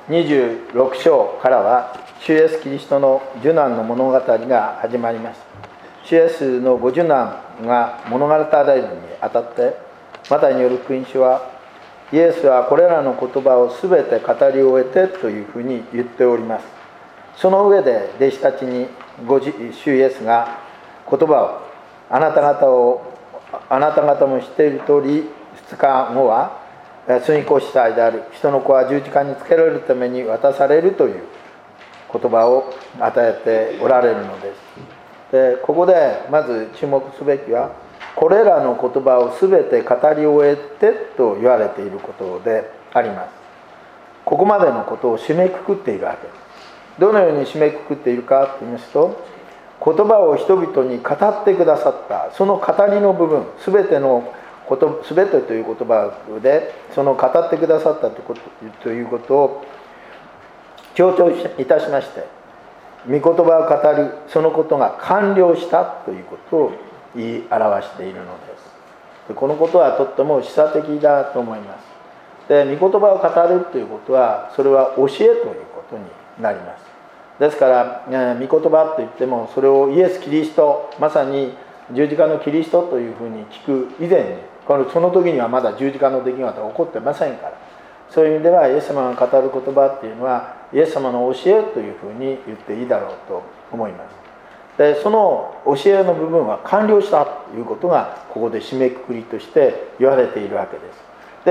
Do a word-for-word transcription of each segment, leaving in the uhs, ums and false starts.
にじゅうろく章からは主イエスキリストの受難の物語が始まります。主イエスのご受難が物語るにあたって、マタイによる福音書はイエスはこれらの言葉をすべて語り終えてというふうに言っております。その上で弟子たちにご主イエスが言葉をあなた方をあなた方も知っている通り、ふつかごは罪子司祭である人の子は十字架につけられるために渡されるという言葉を与えておられるのです。でここでまず注目すべきは、これらの言葉をすべて語り終えてと言われていることであります。ここまでのことを締めくくっているわけです。どのように締めくくっているかと言いますと、言葉を人々に語ってくださった、その語りの部分、すべてのことすべてという言葉でその語ってくださったということ、ということを強調いたしまして、御言葉を語るそのことが完了したということを言い表しているのです。でこのことはとっても示唆的だと思います。で御言葉を語るということは、それは教えということになります。ですから、えー、御言葉といっても、それをイエス・キリスト、まさに十字架のキリストというふうに聞く以前に、このその時にはまだ十字架の出来事は起こってませんから、そういう意味ではイエス様が語る言葉っていうのはイエス様の教えというふうに言っていいだろうと思います。でその教えの部分は完了したということがここで締めくくりとして言われているわけです。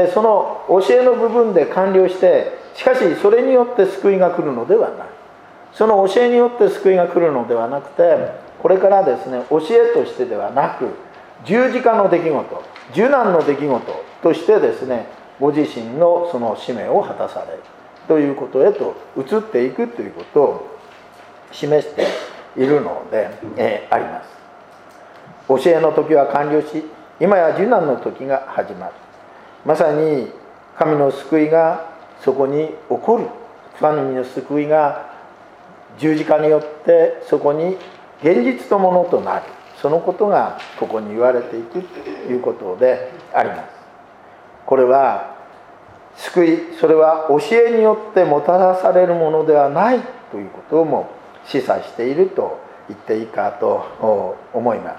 でその教えの部分で完了して、しかしそれによって救いが来るのではない。その教えによって救いが来るのではなくて、これからですね、教えとしてではなく、十字架の出来事、受難の出来事としてですね、ご自身のその使命を果たされるということへと移っていくということを示しているので、えー、あります。教えの時は完了し、今や受難の時が始まる。まさに神の救いがそこに起こる。神の救いが十字架によってそこに現実のものとなる、そのことがここに言われていくということであります。これは救い、それは教えによってもたらされるものではないということをも示唆していると言っていいかと思います。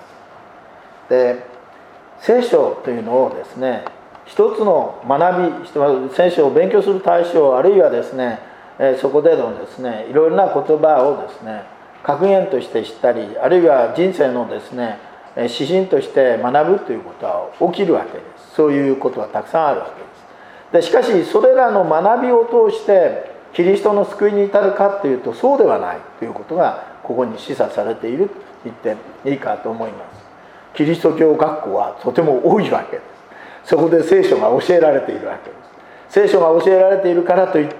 で聖書というのをですね、一つの学び、聖書を勉強する対象、あるいはですね、そこでのですね、いろいろな言葉をですね、格言として知ったり、あるいは人生のですね、指針として学ぶということは起きるわけです。そういうことはたくさんあるわけです。でしかしそれらの学びを通してキリストの救いに至るかというと、そうではないということがここに示唆されていると言っていいかと思います。キリスト教学校はとても多いわけです。そこで聖書が教えられているわけです。聖書が教えられているからといって、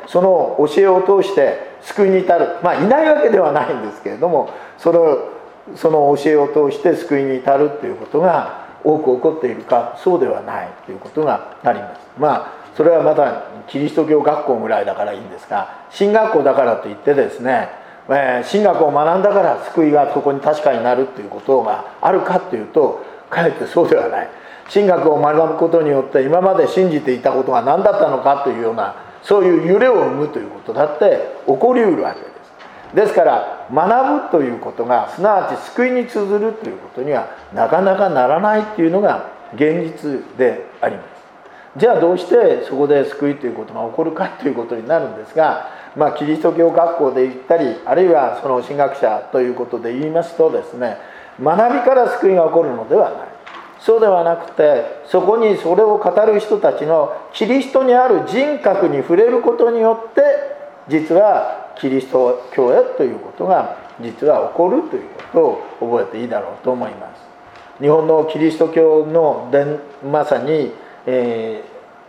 その教えを通して救いに至る、まあいないわけではないんですけれども、そのその教えを通して救いに至るということが多く起こっているか、そうではないということがあります。まあそれはまたキリスト教学校ぐらいだからいいんですが、神学校だからといってですね、えー、神学を学んだから救いがそこに確かになるということがあるかというと、かえってそうではない。神学を学ぶことによって今まで信じていたことが何だったのかというような、そういう揺れを生むということだって起こりうるわけです。ですから学ぶということがすなわち救いに通ずるということにはなかなかならないというのが現実であります。じゃあどうしてそこで救いということが起こるかということになるんですが、まあキリスト教学校で言ったり、あるいはその神学者ということで言いますとですね、学びから救いが起こるのではない。そうではなくて、そこにそれを語る人たちのキリストにある人格に触れることによって、実はキリスト教へということが実は起こるということを覚えていいだろうと思います。日本のキリスト教の伝まさに、え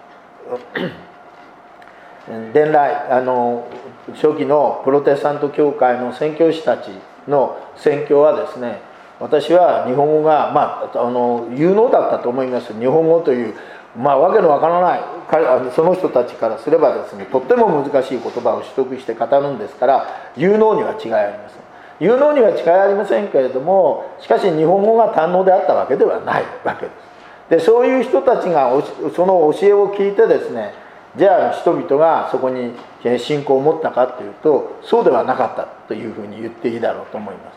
ー、伝来あの初期のプロテスタント教会の宣教師たちの宣教はですね、私は日本語が、まあ、あの有能だったと思います。日本語という、まあ、わけのわからないその人たちからすればですね、とっても難しい言葉を取得して語るんですから、有能には違いありません。有能には違いありませんけれども、しかし日本語が堪能であったわけではないわけです。でそういう人たちがその教えを聞いてですね、 じゃあ人々がそこに信仰を持ったかというと、そうではなかったというふうに言っていいだろうと思います。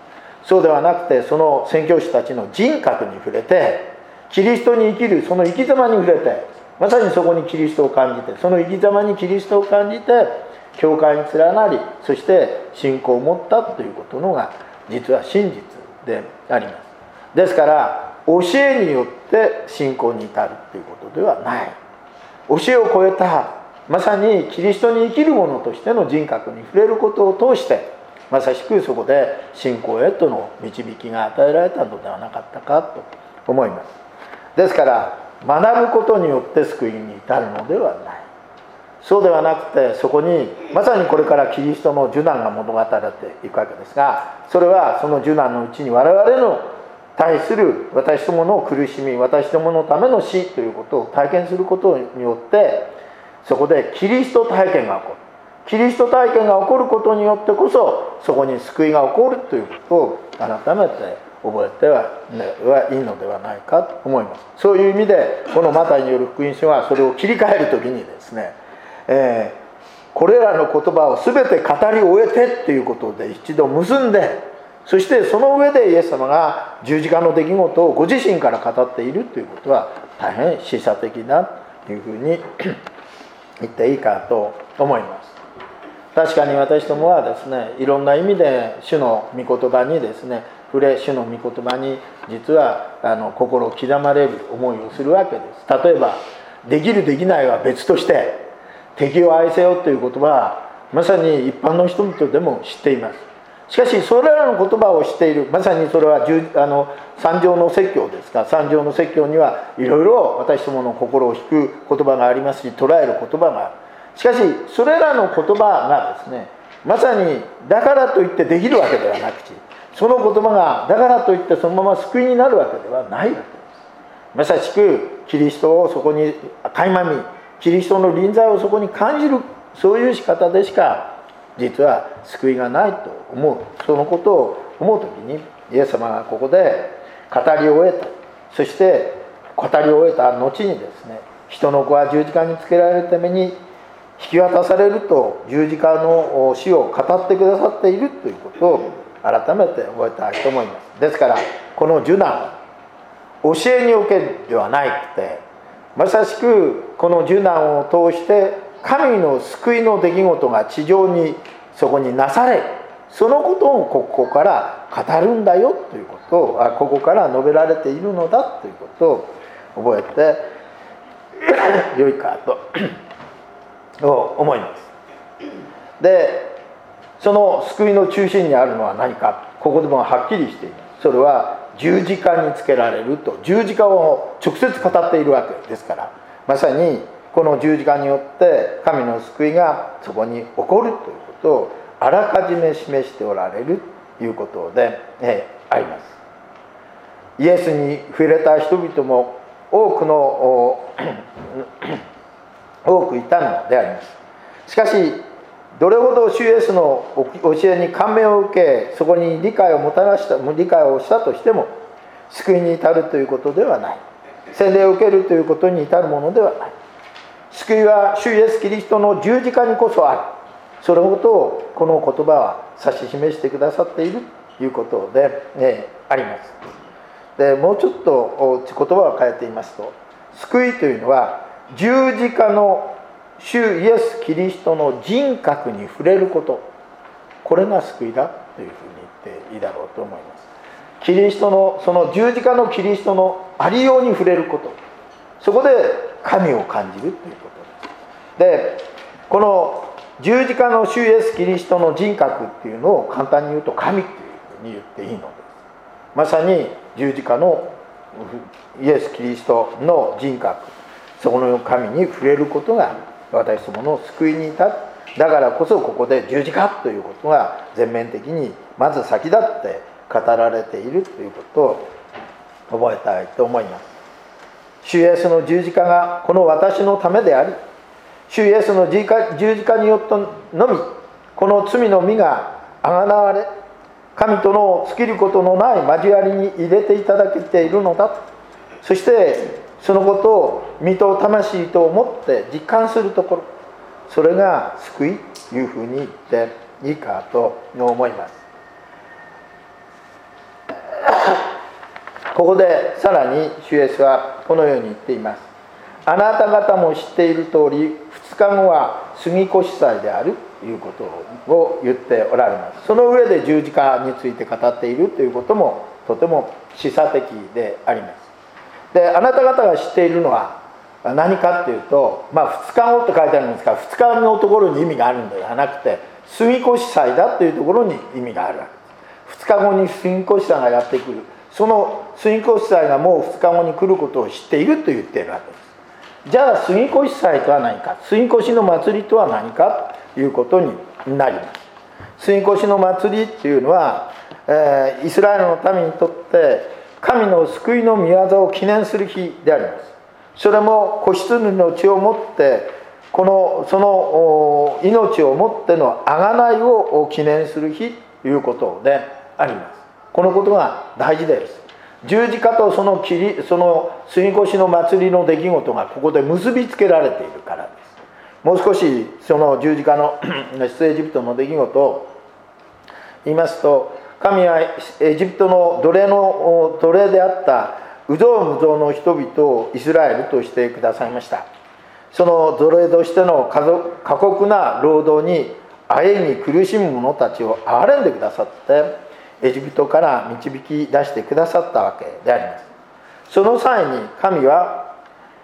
そうではなくて、その宣教師たちの人格に触れて、キリストに生きるその生き様に触れて、まさにそこにキリストを感じて、その生き様にキリストを感じて教会に連なり、そして信仰を持ったということのが実は真実であります。ですから教えによって信仰に至るということではない。教えを超えたまさにキリストに生きる者としての人格に触れることを通して、まさしくそこで信仰へとの導きが与えられたのではなかったかと思います。ですから学ぶことによって救いに至るのではない。そうではなくて、そこにまさにこれからキリストの受難が物語られていくわけですが、それはその受難のうちに我々の対する私どもの苦しみ、私どものための死ということを体験することによって、そこでキリスト体験が起こる。キリスト体験が起こることによってこそ、そこに救いが起こるということを改めて覚えてはいいのではないかと思います。そういう意味でこのマタイによる福音書はそれを切り替える時にですね、えー、これらの言葉を全て語り終えてということで一度結んで、そしてその上でイエス様が十字架の出来事をご自身から語っているということは大変示唆的だというふうに言っていいかと思います。確かに私どもはですね、いろんな意味で主の御言葉にですね触れ、主の御言葉に実はあの心を刻まれる思いをするわけです。例えばできるできないは別として、敵を愛せよという言葉はまさに一般の人々でも知っています。しかしそれらの言葉を知っている、まさにそれはあの三条の説教ですが、三条の説教にはいろいろ私どもの心を引く言葉がありますし、捉える言葉がある。しかしそれらの言葉がですね、まさにだからといってできるわけではなくて、その言葉がだからといってそのまま救いになるわけではないわけです。まさしくキリストをそこに垣間見、キリストの臨在をそこに感じる、そういう仕方でしか実は救いがないと思う。そのことを思うときに、イエス様がここで語り終えた、そして語り終えた後にですね、人の子は十字架につけられるために引き渡されると十字架の死を語ってくださっているということを改めて覚えたいと思います。ですからこの受難は教えにおけるではなくて、まさしくこの受難を通して神の救いの出来事が地上にそこになされ、そのことをここから語るんだよということを、ここから述べられているのだということを覚えてよいかと思います。で、その救いの中心にあるのは何か、ここでもはっきりしています。それは十字架につけられると、十字架を直接語っているわけですから、まさにこの十字架によって神の救いがそこに起こるということをあらかじめ示しておられるということで、えー、あります。イエスに触れた人々も多くの多くいたのであります。しかしどれほど主イエスの教えに感銘を受け、そこに理解をもたらした理解をしたとしても救いに至るということではない。洗礼を受けるということに至るものではない。救いは主イエスキリストの十字架にこそある。そのことをこの言葉は指し示してくださっているということで、えー、あります。で、もうちょっと言葉を変えて言いますと、救いというのは十字架の主イエスキリストの人格に触れること、これが救いだというふうに言っていいだろうと思います。キリストのその十字架のキリストのありように触れること、そこで神を感じるということです。で、この十字架の主イエスキリストの人格っていうのを簡単に言うと神というふうに言っていいのです。まさに十字架のイエスキリストの人格、そこの神に触れることが私どもの救いに至る。だからこそここで十字架ということが全面的にまず先立って語られているということを覚えたいと思います。主イエスの十字架がこの私のためであり、主イエスの十字架によってのみこの罪の身があがなわれ、神との尽きることのない交わりに入れていただけているのだ。そしてそのことを身と魂と思って実感するところ、それが救いというふうに言っていいかと思います。ここでさらに主イエスはこのように言っています。あなた方も知っている通り、ふつかごは杉越祭であるということを言っておられます。その上で十字架について語っているということもとても示唆的であります。で、あなた方が知っているのは何かっていうと、まあふつかごって書いてあるんですが、ふつかのところに意味があるんではなくて、杉越祭だというところに意味があるわけです。ふつかごに杉越祭がやってくる、その杉越祭がもうふつかごに来ることを知っていると言っているわけです。じゃあ杉越祭とは何か、杉越の祭りとは何かということになります。杉越の祭りっていうのは、えー、イスラエルの民にとって神の救いの御業を記念する日であります。それも子羊の血をもってこのその命をもっての贖いを記念する日ということであります。このことが大事です。十字架とその切りその杉越の祭りの出来事がここで結びつけられているからです。もう少しその十字架の出エジプトの出来事を言いますと、神はエジプトの奴隷の奴隷であった有象無象の人々をイスラエルとしてくださいました。その奴隷としての過酷な労働にあえぎ苦しむ者たちを憐れんでくださってエジプトから導き出してくださったわけであります。その際に神は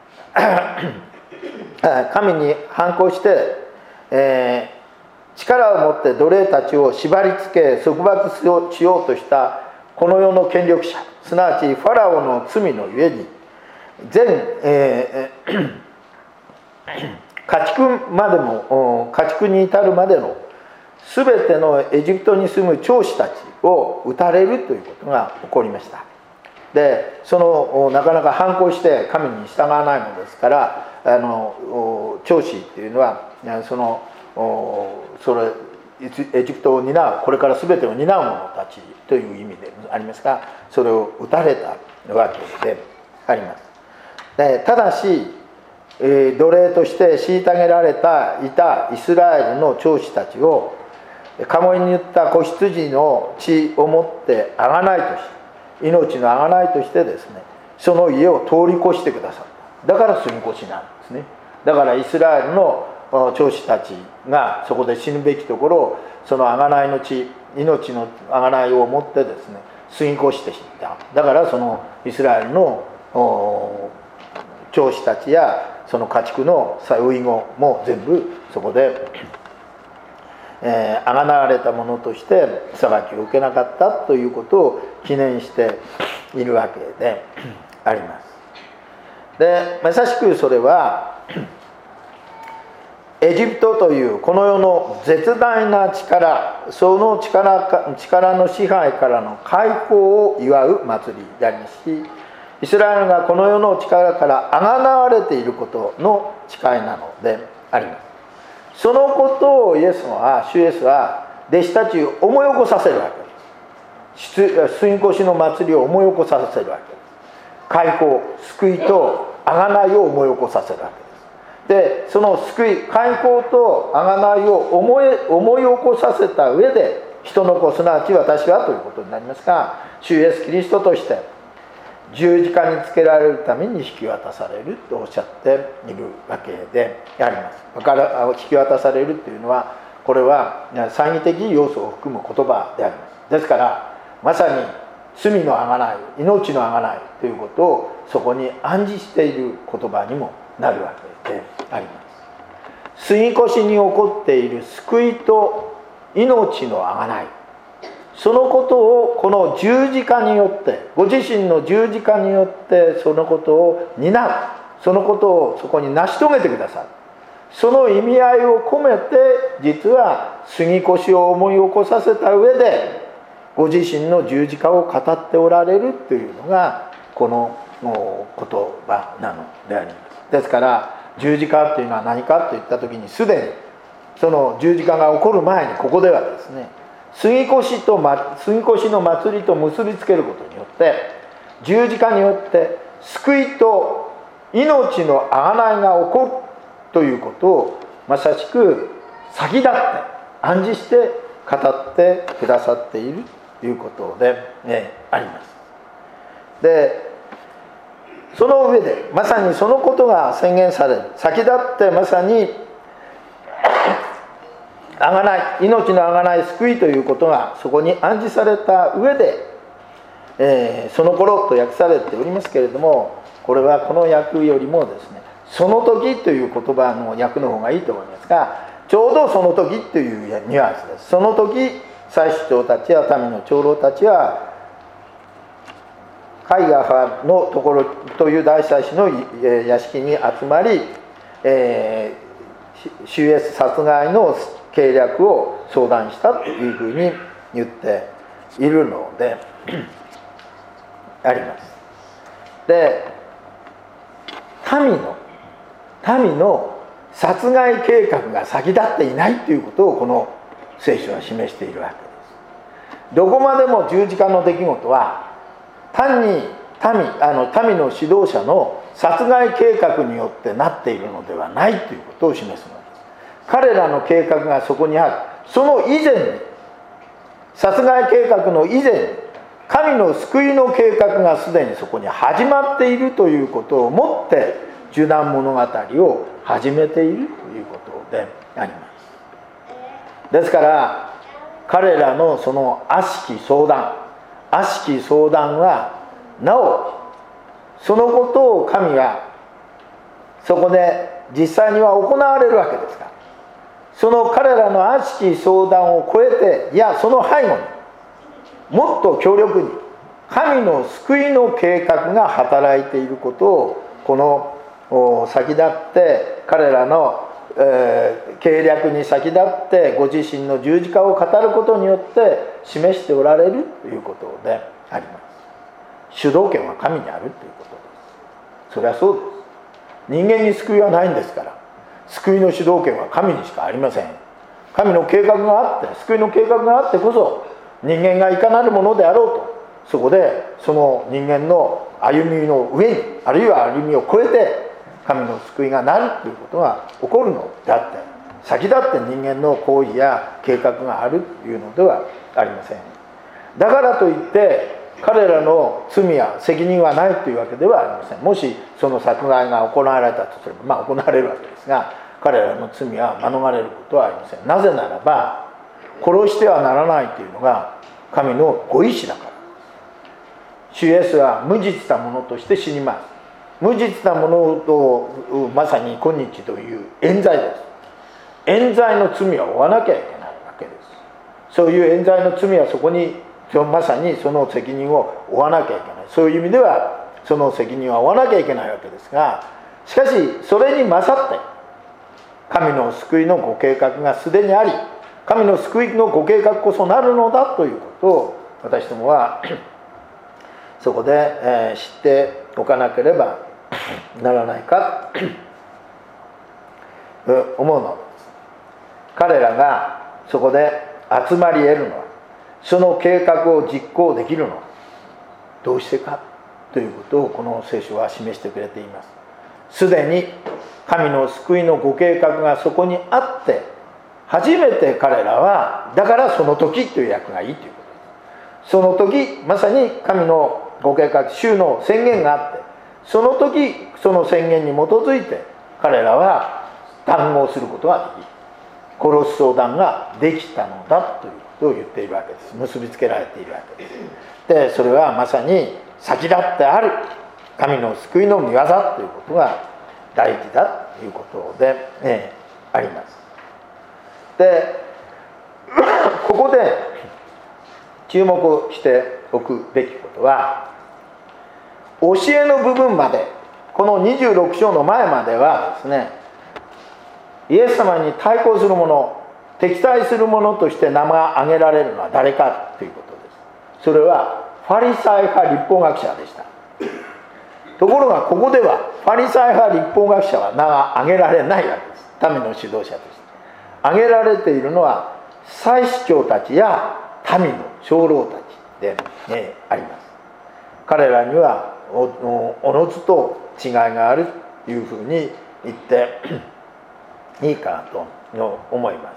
神に反抗して、えー、力を持って奴隷たちを縛り付け束縛しようとしたこの世の権力者、すなわちファラオの罪のゆえに全、えー、家畜までも家畜に至るまでの全てのエジプトに住む長子たちを討たれるということが起こりました。で、そのなかなか反抗して神に従わないのですから、あの長子っていうのはそのそれエジプトを担う、これから全てを担う者たちという意味でありますが、それを討たれたわけであります。で、ただし、えー、奴隷として虐げられたいたイスラエルの長子たちを鴨居に塗った子羊の血をもって贖いとし、命の贖いとしてですね、その家を通り越してくださった。だから杉越なんですね。だからイスラエルの長子たちがそこで死ぬべきところを、その贖いの血、命の贖いをもってですね、杉越して死んだ。だからそのイスラエルの長子たちやその家畜の遺語も全部そこでえー、あがなわれたものとして裁きを受けなかったということを記念しているわけであります。で、まさしくそれはエジプトというこの世の絶大な力、その 力, 力の支配からの解放を祝う祭りでありますし、イスラエルがこの世の力からあがなわれていることの誓いなのであります。そのことをイエスは、主イエスは弟子たちを思い起こさせるわけです。杉越の祭りを思い起こさせるわけです。解放、救いと贖いを思い起こさせるわけです。で、その救い、解放と贖いを思い、思い起こさせた上で、人の子、すなわち私はということになりますが、主イエスキリストとして十字架につけられるために引き渡されるとおっしゃっているわけであります。だから引き渡されるというのは、これは詐欺的要素を含む言葉であります。ですからまさに罪の贖い、命の贖いということをそこに暗示している言葉にもなるわけであります。杉越に起こっている救いと命の贖い、そのことをこの十字架によって、ご自身の十字架によってそのことを担う、そのことをそこに成し遂げてくださる、その意味合いを込めて、実は杉越を思い起こさせた上でご自身の十字架を語っておられるというのがこの言葉なのであります。ですから十字架というのは何かといった時に、すでにその十字架が起こる前にここではですね、杉越と、ま、杉越の祭りと結びつけることによって、十字架によって救いと命の贖いが起こるということをまさしく先立って暗示して語ってくださっているということで、ね、あります。でその上でまさにそのことが宣言される、先立ってまさに贖い、命の贖い、救いということがそこに暗示された上で、えー、その頃と訳されておりますけれども、これはこの訳よりもですね、その時という言葉の訳の方がいいと思いますが、ちょうどその時というニュアンスです。その時祭司長たちや民の長老たちはカイアファのところという大祭司の屋敷に集まり、えー、主イエス殺害の計略を相談したというふうに言っているのであります。で、民の民の殺害計画が先立っていないということをこの聖書は示しているわけです。どこまでも十字架の出来事は単に民、あの民の指導者の殺害計画によってなっているのではないということを示すのです。彼らの計画がそこにある。その以前に、殺害計画の以前に神の救いの計画がすでにそこに始まっているということをもって受難物語を始めているということであります。ですから彼らのその悪しき相談悪しき相談はなおそのことを神がそこで実際には行われるわけですが、その彼らの悪しき相談を超えて、いやその背後にもっと強力に神の救いの計画が働いていることをこの先立って彼らの、えー、計略に先立ってご自身の十字架を語ることによって示しておられるということであります。主導権は神にあるということです。それはそうです。人間に救いはないんですから、救いの主導権は神にしかありません。神の計画があって、救いの計画があってこそ人間がいかなるものであろうと、そこでその人間の歩みの上に、あるいは歩みを超えて神の救いがなるということが起こるのであって、先立って人間の行為や計画があるというのではありません。だからといって彼らの罪や責任はないというわけではありません。もしその殺害が行われたとすれば、まあ行われるわけですが、彼らの罪は免れることはありません。なぜならば殺してはならないというのが神のご意志だから。主イエスは無実なものとして死にます。無実なものをまさに今日という冤罪です。冤罪の罪を負わなきゃいけないわけです。そういう冤罪の罪はそこにまさにその責任を負わなきゃいけない。そういう意味ではその責任は負わなきゃいけないわけですが、しかしそれに勝って神の救いのご計画がすでにあり、神の救いのご計画こそなるのだということを私どもはそこで、えー、知っておかなければならないかと思うのです。彼らがそこで集まり得るのは、その計画を実行できるのはどうしてかということをこの聖書は示してくれています。すでに神の救いのご計画がそこにあって初めて彼らは、だからその時という訳がいいということです。その時まさに神のご計画、主の宣言があって、その時その宣言に基づいて彼らは談合することができる、殺す相談ができたのだということを言っているわけです。結びつけられているわけです。でそれはまさに先立ってある神の救いの御業ということが大事だということで、えー、あります。でここで注目しておくべきことは、教えの部分まで、このにじゅうろく章の前まではですね、イエス様に対抗する者、敵対する者として名が挙げられるのは誰かということです。それはファリサイ派律法学者でした。ところがここではファリサイ派律法学者は名が挙げられないわけです。民の指導者として挙げられているのは祭司長たちや民の長老たちで、ね、あります。彼らにはおのずと違いがあるというふうに言っていいかと思います。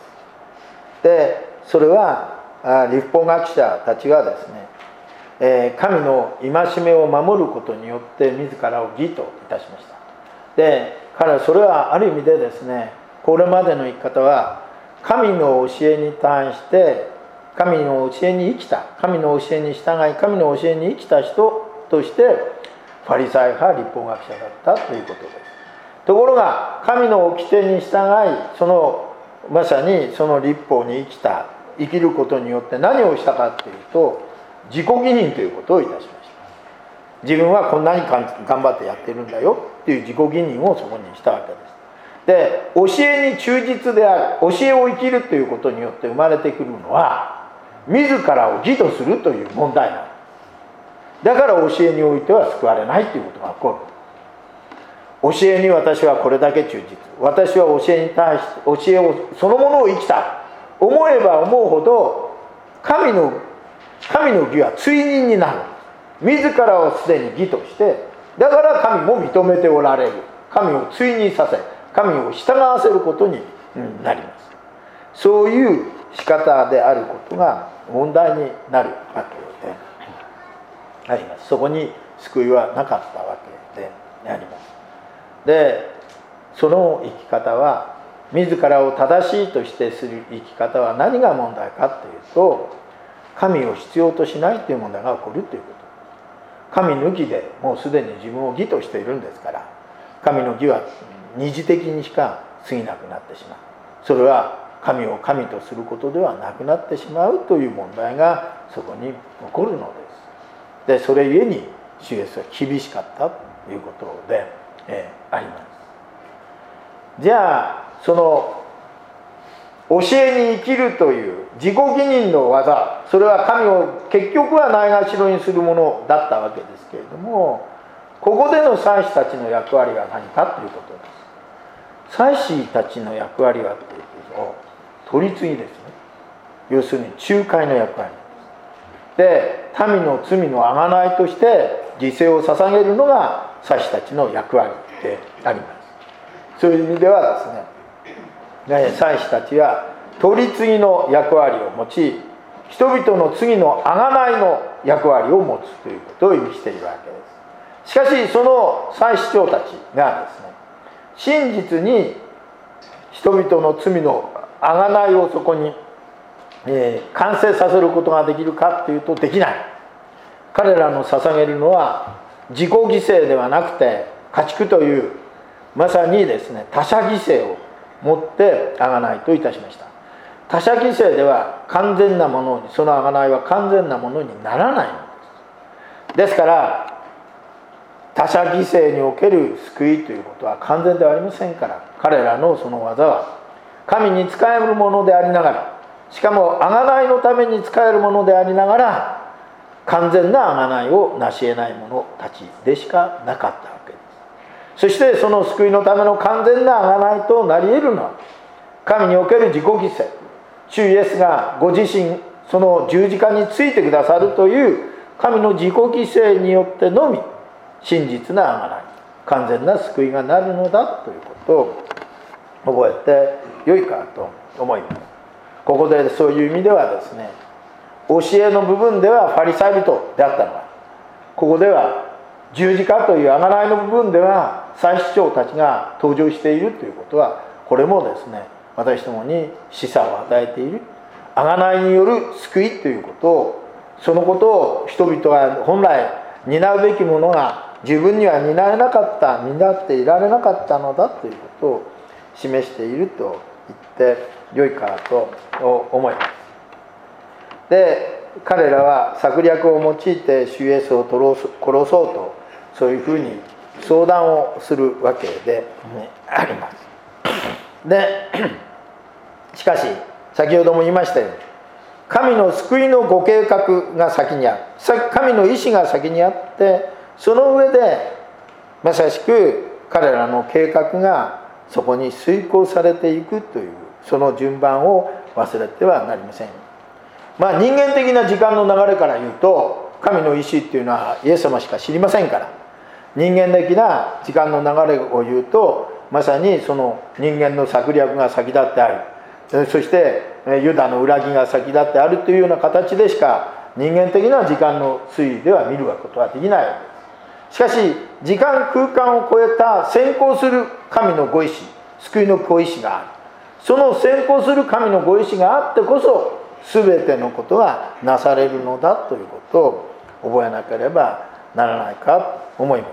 でそれは律法学者たちがですね、えー、神の戒めを守ることによって自らを義といたしました。で彼はそれはある意味でですね、これまでの生き方は神の教えに対して神の教えに生きた、神の教えに従い神の教えに生きた人としてファリサイ派律法学者だったということです。ところが神の掟に従い、そのまさにその律法に生きた、生きることによって何をしたかというと、自己義認ということをいたしました。自分はこんなに頑張ってやってるんだよっていう自己義認をそこにしたわけです。で教えに忠実である、教えを生きるということによって生まれてくるのは自らを義とするという問題なの。だから教えにおいては救われないということが起こる。教えに私はこれだけ忠実、私は教えに対して教えをそのものを生きた、思えば思うほど神の神の義は追認になる。自らをすでに義として、だから神も認めておられる。神を追認させ、神を従わせることになります。そういう仕方であることが問題になるわけであります。そこに救いはなかったわけであります。でその生き方は、自らを正しいとしてする生き方は何が問題かというと、神を必要としないという問題が起こるということ。神抜きでもうすでに自分を義としているんですから、神の義は二次的にしか過ぎなくなってしまう。それは神を神とすることではなくなってしまうという問題がそこに起こるのです。でそれゆえに主イエスは厳しかったということで、えー、あります。じゃあその教えに生きるという自己義認の技、それは神を結局はないがしろにするものだったわけですけれども、ここでの祭司たちの役割は何かということです。祭司たちの役割はというと、取り次ぎですね。要するに仲介の役割で、民の罪の贖いとして犠牲を捧げるのが祭司たちの役割であります。そういう意味ではですね、祭司たちは取り次ぎの役割を持ち、人々の罪の贖いの役割を持つということを意味しているわけです。しかしその祭司長たちがですね、真実に人々の罪の贖いをそこに、えー、完成させることができるかというとできない。彼らの捧げるのは自己犠牲ではなくて、家畜というまさにですね、他者犠牲を持って贖いといたしました。他者犠牲では完全なものに、その贖いは完全なものにならないのです。ですから他者犠牲における救いということは完全ではありませんから、彼らのその技は神に仕えるものでありながら、しかも贖いのために仕えるものでありながら、完全な贖いを成し得ない者たちでしかなかったわけです。そしてその救いのための完全な贖いとなり得るのは、神における自己犠牲、主イエスがご自身その十字架についてくださるという神の自己犠牲によってのみ、真実な贖い、完全な救いがなるのだということを覚えてよいかと思います。ここでそういう意味ではですね、教えの部分ではファリサイ人であったのが、ここでは十字架という贖いの部分では祭司長たちが登場しているということは、これもですね、私どもに示唆を与えている、贖いによる救いということを、そのことを人々は本来担うべきものが自分には担えなかった、担っていられなかったのだということを示していると言ってよいかと思います。で彼らは策略を用いて主イエスを殺そうと、そういうふうに相談をするわけであります。でしかし先ほども言いましたように、神の救いのご計画が先にある、神の意志が先にあって、その上でまさしく彼らの計画がそこに遂行されていくという、その順番を忘れてはなりません。まあ人間的な時間の流れから言うと、神の意志っていうのはイエス様しか知りませんから、 人間的な時間の流れを言うと、まさにその人間の策略が先立ってある、そしてユダの裏切りが先立ってあるというような形でしか人間的な時間の推移では見ることはできないわけです。しかし時間空間を超えた先行する神のご意志、救いのご意志がある。その先行する神のご意志があってこそ全てのことがなされるのだということを覚えなければならないかと思います。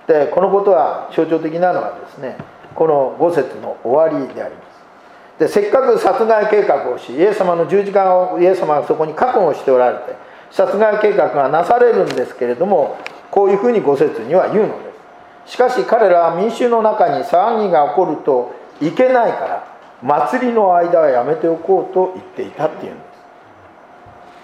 でこのことは象徴的なのはですね、このご節の終わりであります。でせっかく殺害計画をし、イエス様の十字架をイエス様がそこに覚悟しておられて殺害計画がなされるんですけれども、こういうふうにご節には言うのです。しかし彼らは民衆の中に騒ぎが起こるといけないから祭りの間はやめておこうと言っていたっていうんです。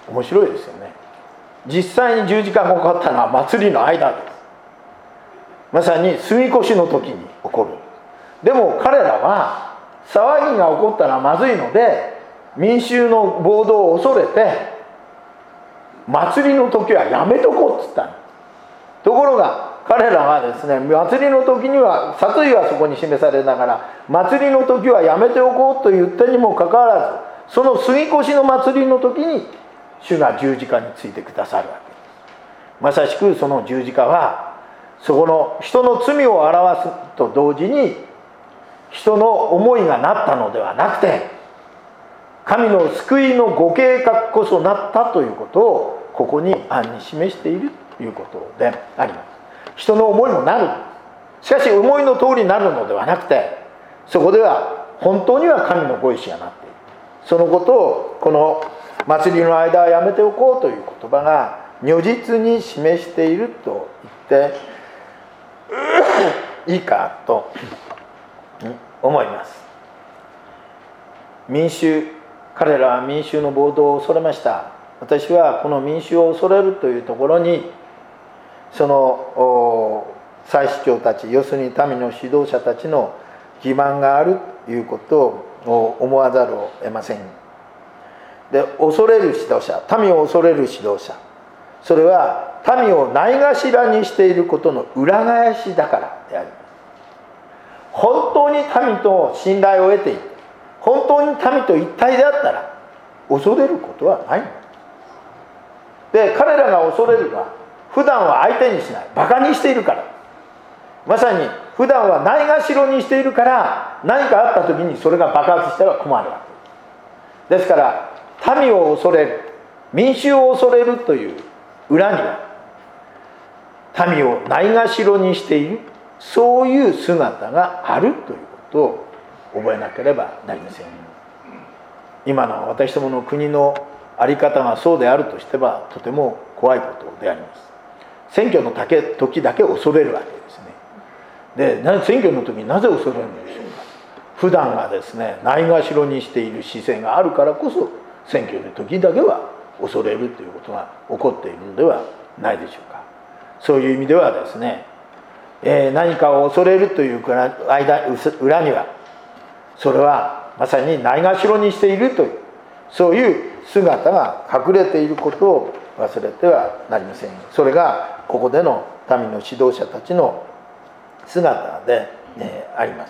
面白いですよね。実際に十字架が起こったのは祭りの間です。まさに住み越しの時に起こる。でも彼らは騒ぎが起こったらまずいので、民衆の暴動を恐れて祭りの時はやめとこうって言ったの。ところが彼らはですね、祭りの時には殺意はそこに示されながら、祭りの時はやめておこうと言ったにもかかわらず、その杉越の祭りの時に主が十字架についてくださるわけです。まさしくその十字架はそこの人の罪を表すと同時に人の思いがなったのではなくて、神の救いのご計画こそなったということをここに暗に示しているということであります。人の思いもなる。しかし思いの通りになるのではなくて、そこでは本当には神のご意志がなっている。そのことをこの祭りの間はやめておこうという言葉が如実に示していると言っていいかと思います。民衆、彼らは民衆の暴動を恐れました。私はこの民衆を恐れるというところに、その祭司長たち、要するに民の指導者たちの欺瞞があるということを思わざるを得ません。で、恐れる指導者、民を恐れる指導者、それは民をないがしらにしていることの裏返しだからであります。本当に民と信頼を得ていて、本当に民と一体であったら恐れることはないので、彼らが恐れるのは普段は相手にしない、バカにしているから。まさに普段はないがしろにしているから、何かあった時にそれが爆発したら困るわけです。ですから民を恐れる、民衆を恐れるという裏には、民をないがしろにしている、そういう姿があるということを覚えなければなりません。今の私どもの国の在り方がそうであるとしてはとても怖いことであります。選挙の時だけ恐れるわけですね。で、選挙の時になぜ恐れるのでしょうか。普段がですね、ないがしろにしている姿勢があるからこそ、選挙の時だけは恐れるということが起こっているのではないでしょうか。そういう意味ではですね、えー、何かを恐れるという間裏には、それはまさにないがしろにしているという、そういう姿が隠れていることを忘れてはなりません。それがここでの民の指導者たちの姿で、えー、あります。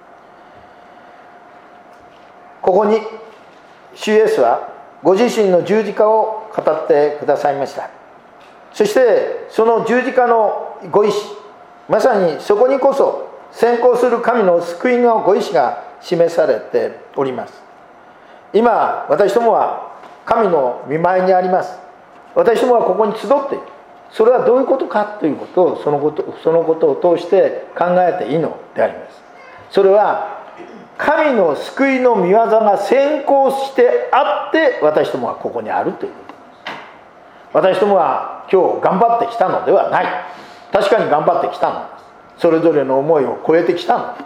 ここに主イエスはご自身の十字架を語ってくださいました。そしてその十字架のご意志、まさにそこにこそ先行する神の救いのご意志が示されております。今私どもは神の御前にあります。私どもはここに集っている。それはどういうことかということをそのこと、そのことを通して考えていいのであります。それは神の救いの御業が先行してあって私どもはここにあるということです。私どもは今日頑張ってきたのではない。確かに頑張ってきたのです。それぞれの思いを超えてきたのです。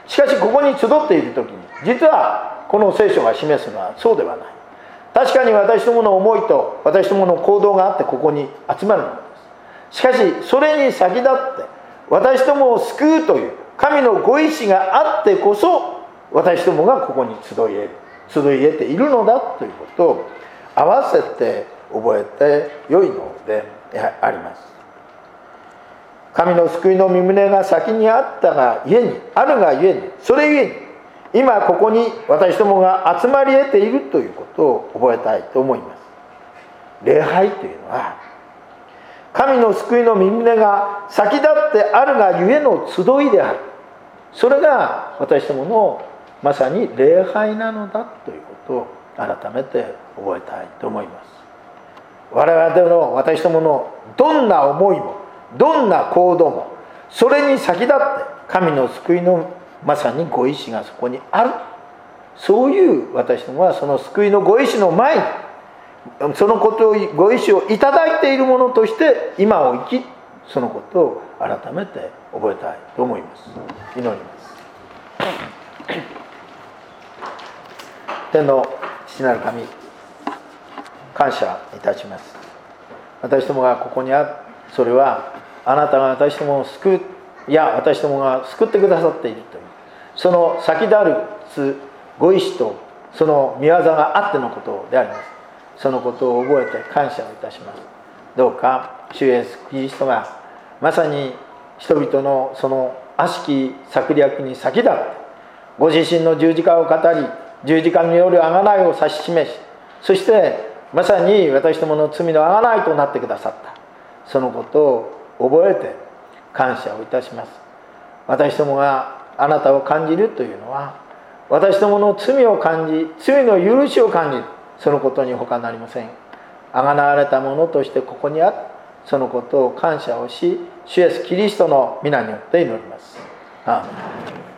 しかしここに集っている時に、実はこの聖書が示すのはそうではない。確かに私どもの思いと私どもの行動があってここに集まるのです。しかしそれに先立って私どもを救うという神のご意志があってこそ、私どもがここに集い得る、集い得ているのだということを合わせて覚えてよいのであります。 神の救いの御胸が先にあったがゆえに、あるがゆえに、それゆえに今ここに私どもが集まり得ているということを覚えたいと思います。礼拝というのは神の救いの御胸が先立ってあるがゆえの集いである。それが私どものまさに礼拝なのだということを改めて覚えたいと思います。我々の私どものどんな思いもどんな行動も、それに先立って神の救いのまさにご意志がそこにある。そういう私どもはその救いのご意志の前に、そのことをご意志をいただいているものとして今を生き、そのことを改めて覚えたいと思います。祈ります。天の父なる神、感謝いたします。私どもがここにある、それはあなたが私どもを救う、いや私どもが救ってくださっているという、その先立るご意志とその御業があってのことであります。そのことを覚えて感謝をいたします。どうか主イエスキリストがまさに人々のその悪しき策略に先立ってご自身の十字架を語り、十字架による贖いを指し示し、そしてまさに私どもの罪の贖いとなってくださった、そのことを覚えて感謝をいたします。私どもがあなたを感じるというのは、私どもの罪を感じ、罪の許しを感じる、そのことに他なりません。あがなわれたものとしてここにある、そのことを感謝をし、主イエスキリストの皆によって祈ります。アーメン。